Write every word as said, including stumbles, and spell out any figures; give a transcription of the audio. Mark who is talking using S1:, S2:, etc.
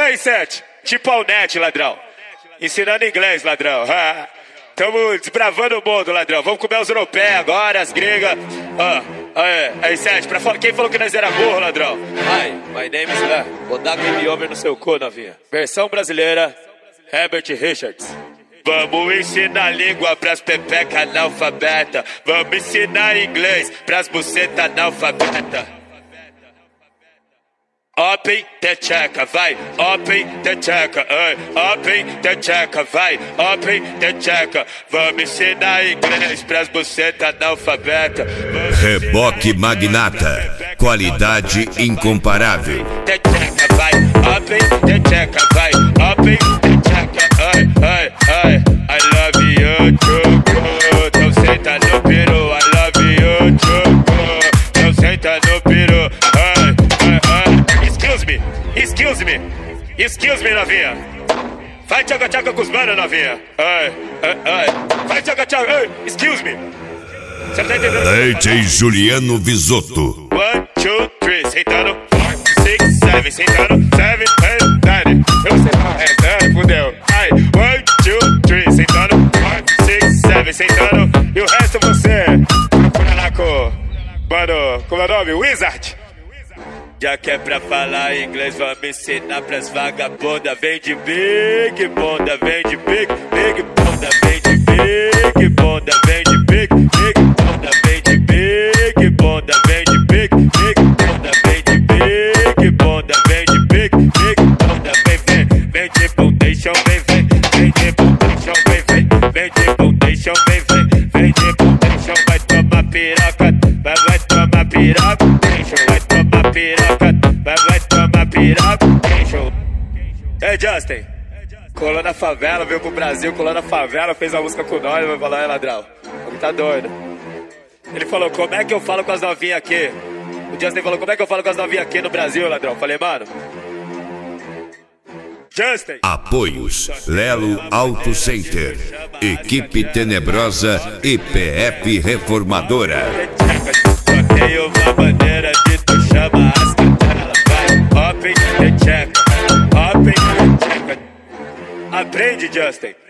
S1: aí, Sete? Tipo Alnet, ladrão. Ensinando inglês, ladrão. Ah, tamo desbravando o mundo, ladrão. Vamos comer os europeus agora, as gregas. Ah, aí, aí, Sete, pra fora. Quem falou que nós era burro, ladrão? Hi, my name is Lá. Vou dar game over no seu cu, novinha. Versão brasileira, Herbert Richards. Vamos ensinar língua pras pepeca analfabeta. Vamos ensinar inglês pras buceta analfabeta. Open the checa, vai, open the checa, ai, open the checa, vai, open the checa. Vamos ensinar inglês pras buceta analfabeta.
S2: Reboque Magnata, qualidade incomparável.
S1: The checa, vai, open the checa, vai, open the checa, ai, ai, ai. I love you, choco, então senta no peru. I love you, choco, então senta no peru. Ai, ai, ai. Excuse me, excuse me, excuse me, novinha. Vai tchaca-tchaca com os manos, novinha. Ai, ai, ai. Vai tchaca-tchaca, ai, excuse me. Você tá entendendo?
S2: D J Juliano Visotto.
S1: One, two, three, sentando. Four, six, seven, sentando. Seven, eight, nine. Eu não sei falar o resto, é, fudeu. Ai, one, two, three, sentando. Four, six, seven, sentando. E o resto você. Caraca, mano, como é o nome? Wizard. Já que é pra falar inglês, vamos ensinar pras vagabundas. Vem de big bunda, vem de big, big bunda, vem de big bunda, vem de big, big bunda, vem de big bunda, vem de big, big bunda, vem de big bunda, vem de big, big bunda, vem, vem, vem de bundation, vem, vem, vem de bundation, vem, vem, vem de bundation, vem, vem, vem de bundation, vai tomar piroca, vai, vai tomar piroca, vai tomar piroca. Vai, vai tomar piroca, show. Ei, Justin, colou na favela, veio pro Brasil, colou na favela, fez uma música com nós, vai falar, é ladrão, ele tá doido. Ele falou, como é que eu falo com as novinhas aqui? O Justin falou, como é que eu falo com as novinhas aqui no Brasil, ladrão? Falei, mano, Justin.
S2: Apoios Lelo Auto Center, Equipe Tenebrosa e P F Reformadora.
S1: Tem uma maneira de tu chamar as cantadas, vai, open the check, open the check. Aprende, Justin.